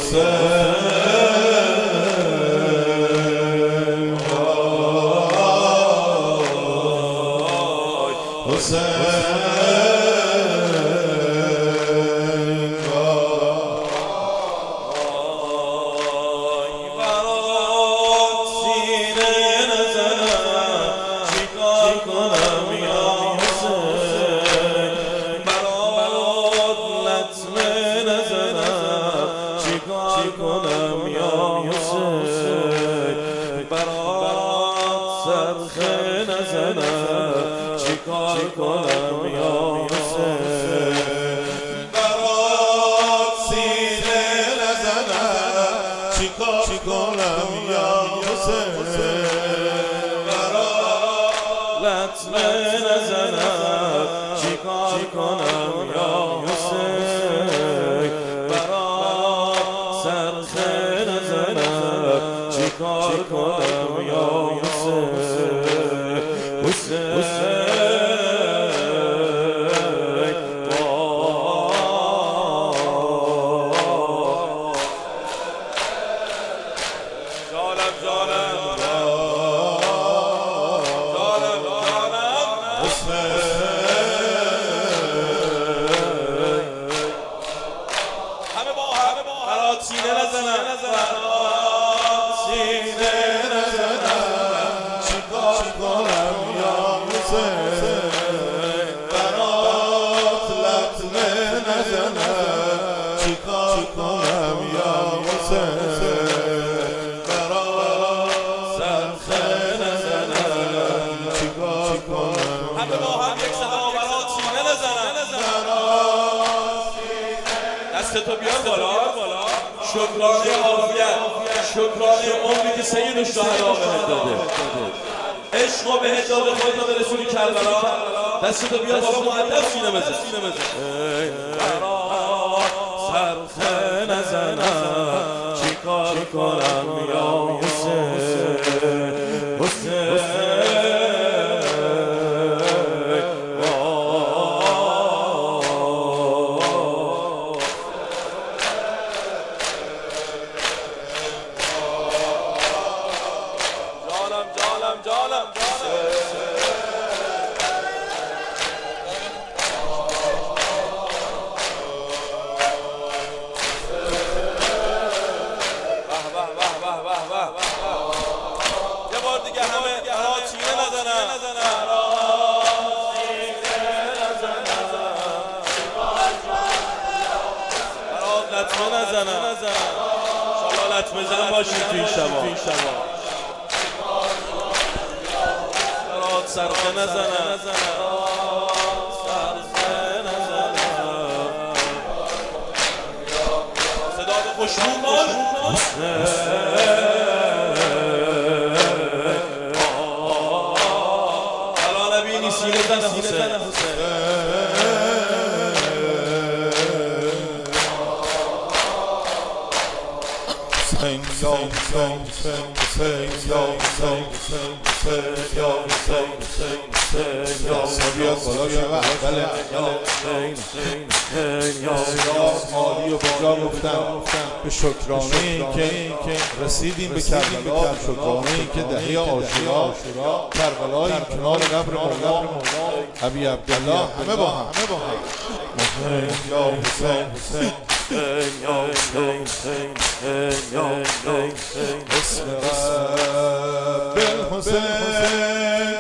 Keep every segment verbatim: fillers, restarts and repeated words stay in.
دستتو بیار بالا. شکرانه عافیت، شکرانه عمری که سید الشهدا بهت داده، عشق و بهت داده، خودت به رسول کربلا. دستتو بیار بالا، مؤدب سینه بزن. صرخه نزنم چیکار کنم یا حسین حسین بزن باشید تو این شبا برات صرخه نزنم صدا به خوشبون باش. حالا نبینی سینه زن حسین مالی و بجا گفتم به شکرانه ای که رسیدیم به کربلا، شکرانه ای که دهه عاشورا کربلای کنار قبر مولا ابی عبدالله همه با هم یا حسین حسین یا حسین حسین یا حسین اسم رب الحسین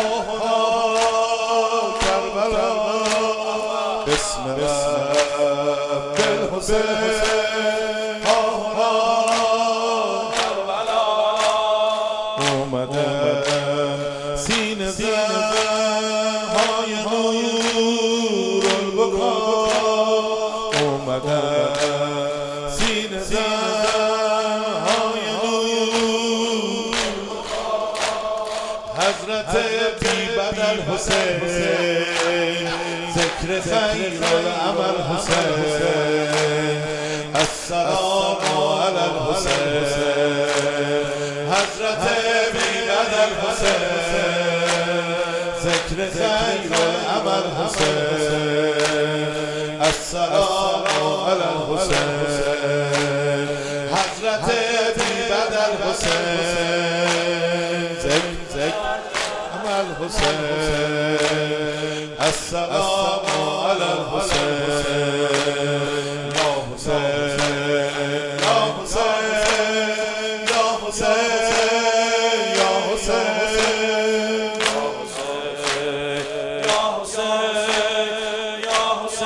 کربلا بسم رب الحسین کربلا اومده سینه زنهای نور البکا اومده سینه زنهای نور حضرت بی بدل حسین ذکر خیر العمل حسین السلام علی الحسین حضرت بی بدل حسین ذکر خیر العمل حسین السلام علی الحسین الحسين السلام على الحسين يا حسين يا حسين يا حسين يا حسين يا حسين يا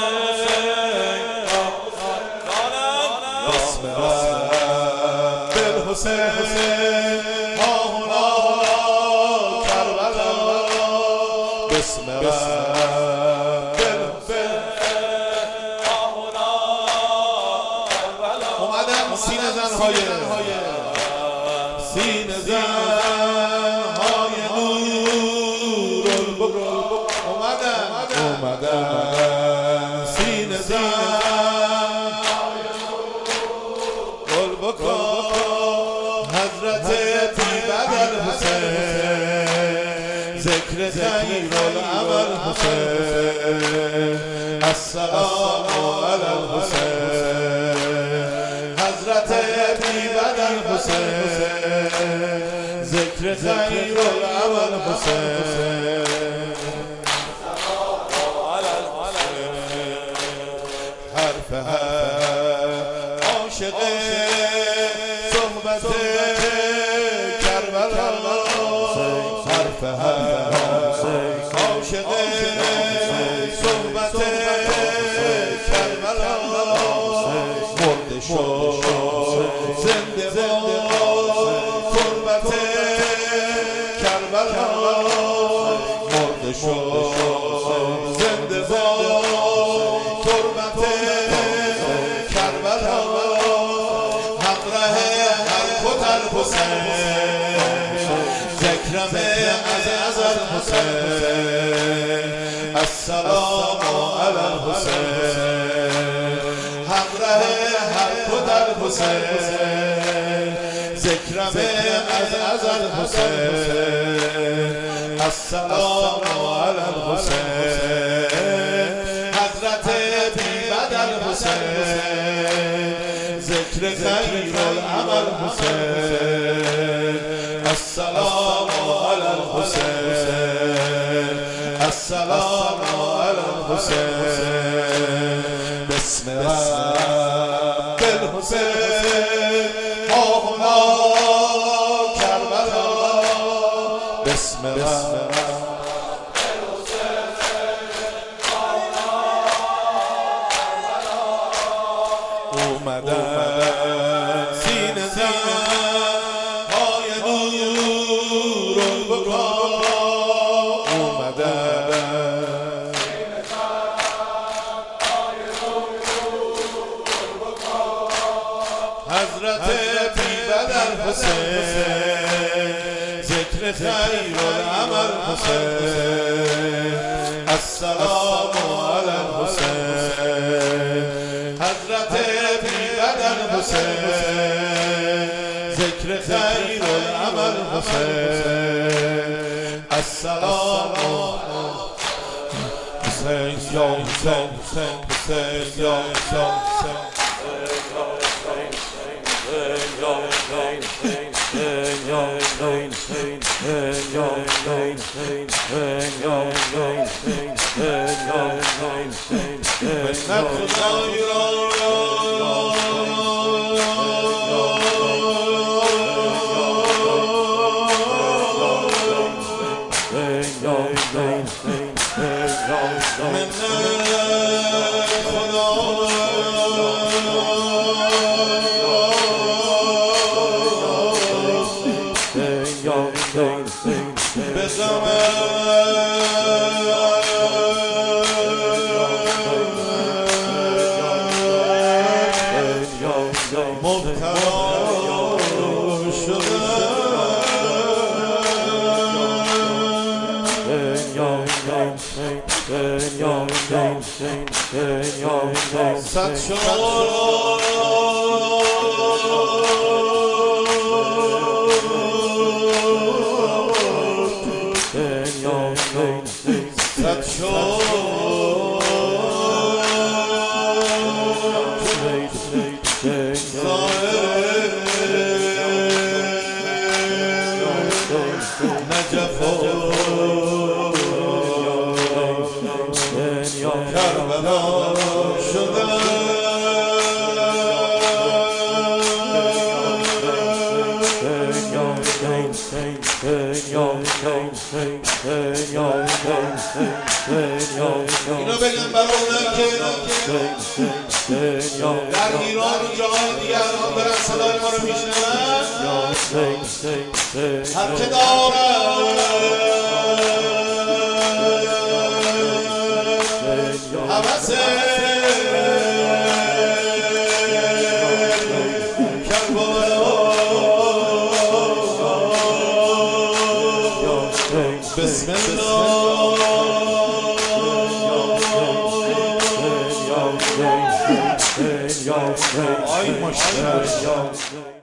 بالحسين ها هنا کربلا بسم اومدن سینه زنهای سینه زنهای نور اومدن اومدن سینه زنهای گل بکن حضرت بیبد الحسین ذکر خیر العمل حسین السلام علی الحسین حضرت بیبد الحسین ذکر خیر العمل حسین حرف حرف عاشق صحبت کربلا حرف حرف عاشق صحبت کربلا مرده شد زنده باد تربت کربلا مرده شد زنده باد تربت کربلا همراه هر کتر حسین ذکرم از ازل حسین السلام علی الحسین همراه هر کتر حسین ذکرم از ازل حسین السلام علی الحسین حضرت بیبد الحسین ذکر خیر العمل حسین السلام علی الحسین السلام علی الحسین بسم رب الحسین ها هنا کربلا بسم رب اومدن سینه زنهای نور البقا اومدن حضرت بیبد الحسین ذکر خیر العمل حسین السلام علی الحسین حضرت بیبد الحسین ذکر خیر العمل حسین السلام حسین یا حسین حسین حسین یا حسین صد نجف در ایران و جاهای دیگر هم برن صدای ما رو میشنون هر که دارد حوث بسم الله آی مشتاق